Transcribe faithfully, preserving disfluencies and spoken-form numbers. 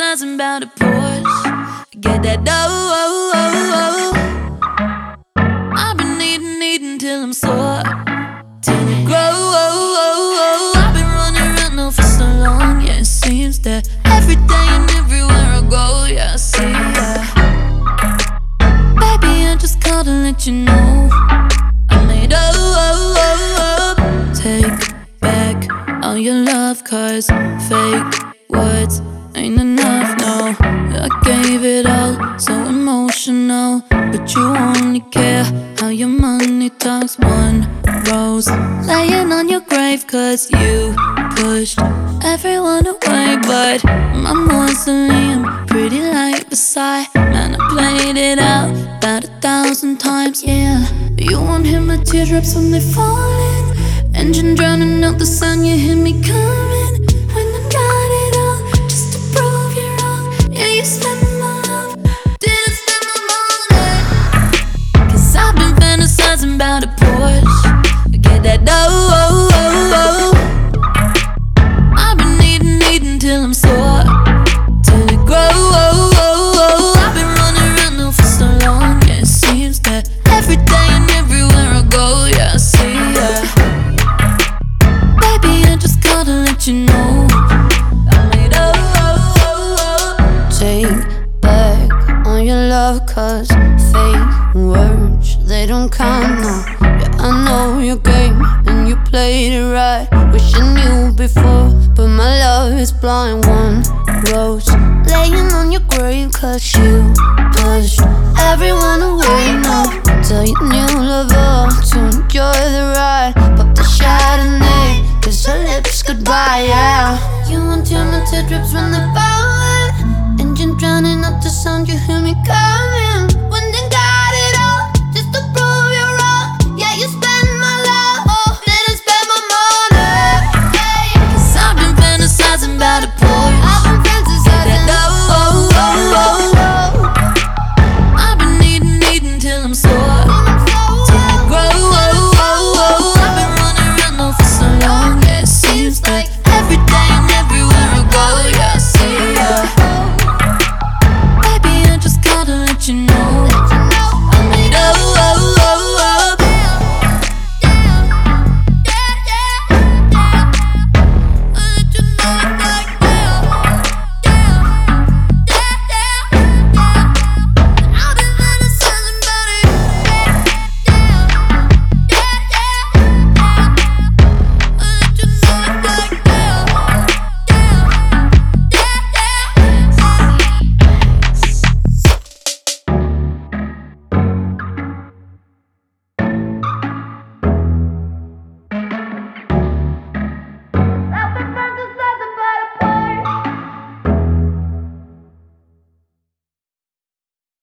fantasizing about a Porsche. Get that dough, oh, oh, oh. I've been eating, eating till I'm sore, till it grow, oh, oh, oh. I've been running around now for so long, yeah, it seems that every day and everywhere I go, yeah, I see, yeah. Baby, I just called to let you know I made oh, oh, oh, oh. Take back all your love, cause fake words ain't enough, no. I gave it all, so emotional, but you only care how your money talks. One rose laying on your grave, cause you pushed everyone away, but my mausoleum, pretty like Versailles. Man, I played it out about a thousand times, yeah. You won't hear my teardrops when they're falling, engine drowning out the sound, you hear me coming. When I got it all, just to prove you wrong, yeah, you spent my love, didn't spend my money. Cause I've been fantasizing about a Porsche. Get that dough, oh, oh, oh. I've been eating, eating till I'm sore, till it grow, oh, oh, oh. I've been running around now for so long, yeah, it seems that every day and everywhere I go, yeah, I see, yeah. Baby, I just called to let you know I made oh, oh, oh, oh. Take back on your love, cause fake words, they don't count, no. Yeah, I know your game and you played it right. Wish I knew before, but my love is blind. One rose laying on your grave, cause you pushed everyone away, no. Tell your new lover to enjoy the ride, pop the Chardonnay, cause her lips goodbye, yeah. You won't hear my teardrops when they're falling, engine drowning out the sound, you hear me coming.